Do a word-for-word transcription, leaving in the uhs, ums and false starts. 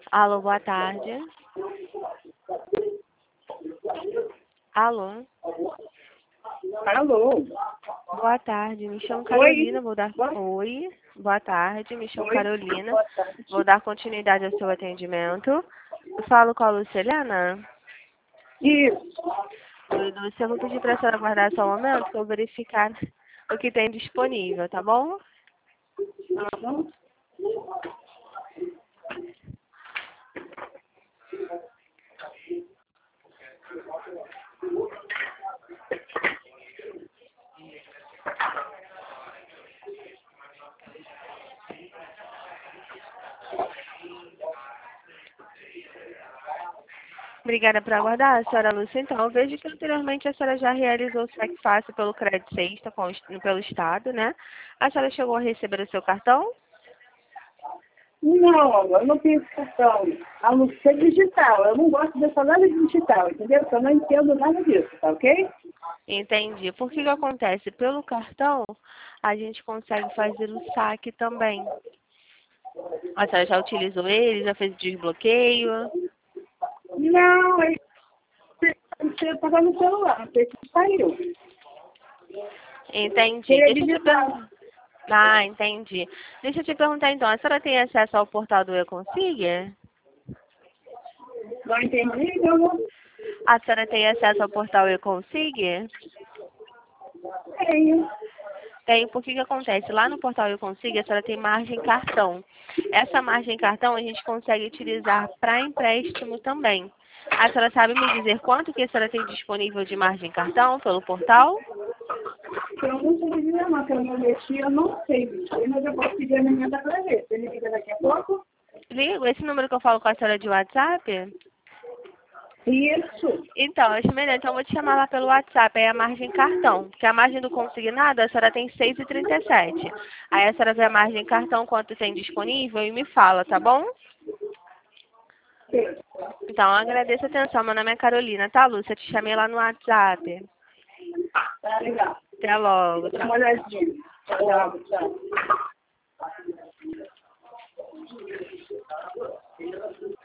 Alô, boa tarde. Alô, Alô? boa tarde. Me chamo Oi? Carolina, vou dar... Boa, Oi, boa tarde. Me chamo oi? Carolina, Boa tarde. vou dar continuidade ao seu atendimento. Eu falo com a Luciliana. Isso. Oi, Lúcia, eu vou pedir para a senhora aguardar só um momento para eu verificar o que tem disponível, tá bom? Tá bom? Obrigada por aguardar, senhora Lúcia. Então, eu vejo que anteriormente a senhora já realizou o cheque fácil pelo crédito sexta, com o est- pelo Estado, né? A senhora chegou a receber o seu cartão? Não, amor, eu não tenho esse cartão. A não ser digital. Eu não gosto dessa nada digital, entendeu? Porque eu não entendo nada disso, tá ok? Entendi. Por que que acontece? Pelo cartão, a gente consegue fazer o saque também. A senhora já utilizou ele, já fez o desbloqueio? Não, aí você pagar no celular, não sei se saiu. Entendi. Seria Deixa eu te digital. perguntar. Ah, entendi. Deixa eu te perguntar então, a senhora tem acesso ao portal do E-Consiga? Não entendi, meu amor? A senhora tem acesso ao portal E-Consiga? Tenho. Tem, porque que acontece? Lá no portal Eu Consigo, a senhora tem margem cartão. Essa margem cartão a gente consegue utilizar para empréstimo também. A senhora sabe me dizer quanto que a senhora tem disponível de margem cartão pelo portal? Eu não sei dizer não, que eu não mexi, eu não sei mexer, mas eu posso pedir a minha da pra ver. Você me liga daqui a pouco? Ligo, esse número que eu falo com a senhora de WhatsApp? Isso. Então, acho melhor. Então, eu vou te chamar lá pelo WhatsApp. Aí a margem cartão. Porque a margem do consignado, a senhora tem seis e trinta e sete. Aí a senhora vê a margem cartão, quanto tem disponível e me fala, tá bom? Sim. Então, agradeço a atenção. Meu nome é Carolina, tá, Lúcia? Eu te chamei lá no WhatsApp. Tá legal. Até logo. Dá Tchau. uma olhadinha. Tchau, tchau.